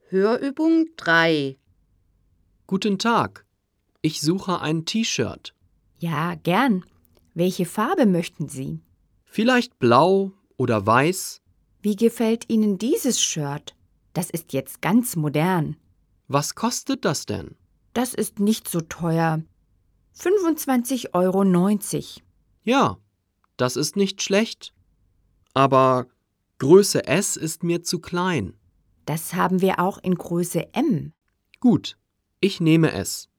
Hörübung 3. Guten Tag, ich suche ein T-Shirt. Ja, gern. Welche Farbe möchten Sie? Vielleicht blau oder weiß? Wie gefällt Ihnen dieses Shirt? Das ist jetzt ganz modern. Was kostet das denn? Das ist nicht so teuer. 25,90 €. Ja, das ist nicht schlecht. Aber Größe S ist mir zu klein. Das haben wir auch in Größe M. Gut, ich nehme es.